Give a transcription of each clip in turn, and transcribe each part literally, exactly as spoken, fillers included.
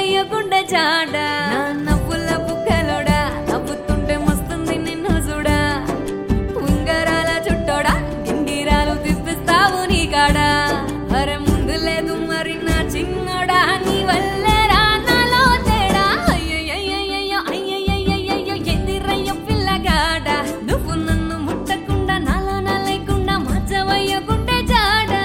వేయకుండా జాడ నా నవ్వుల బుగ్గలోడా నవ్వుతుంటే మస్తుంది నిన్ను చూడా ఉంగరాల చుట్టోడా గింగిరాలు తిప్పిస్తావు నీ కాడా అరే ముందు లేదు మరి నా చిన్నోడా నీ వల్లే రా నాలో తేడా అయ్యయ్యయ్యయ్యో అయ్యయ్యయ్యయ్యో ఎదిరయ్య పిల్లగాడ నువ్వు నన్ను ముట్టకుండా నాలో నా లేకుండా మచ్చవయ్యకుంటే జాడా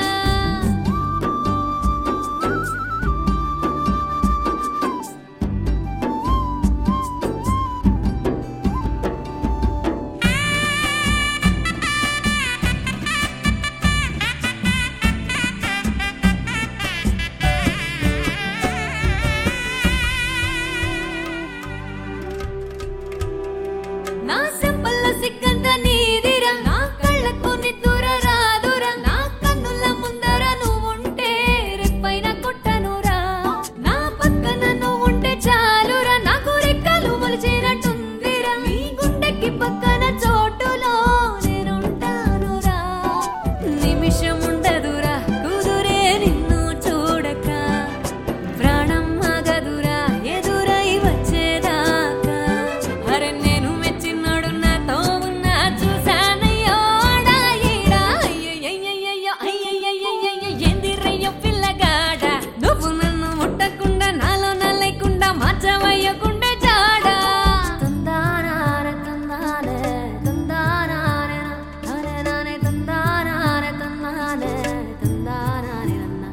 నా సెంపల్ల సిగ్గంత నీదిరా నా కళ్ళకు నిద్దుర రాదురా నా కన్నుల ముందర నువ్వుంటే రెప్పైన కొట్టనురా నా పక్కన నువ్వుంటే చాలురా నాకు రెక్కలు మొలిచినట్టుందిరా నీ గుండెకి పక్కన చోటులో నేనుంటానురా నిమిషం ఉండదురా కుదురే నిన్ను చూడక ప్రాణం ఆగదురా ఎదురై వచ్చేదాకా అరే నేను మెచ్చినాడు నాతో ఉన్నా చూసానయ్యో ఆడా ఈడా అయ్యయ్యయ్యయ్యో అయ్యయ్యయ్యయ్యో ఎందిరయ్యో పిల్లగాడ నువ్వు నన్ను ముట్టకుండా నాలో నా లేకుండా మార్చవయ్యకుండే జాడా తందానానే తందానే తందానానే నానే నానే తందానానే తందానే తందానానే నన్నా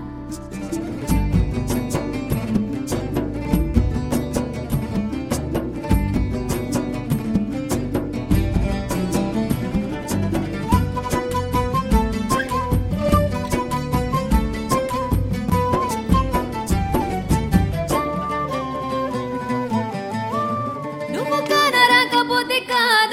నువ్వు కానరాకపోతే కా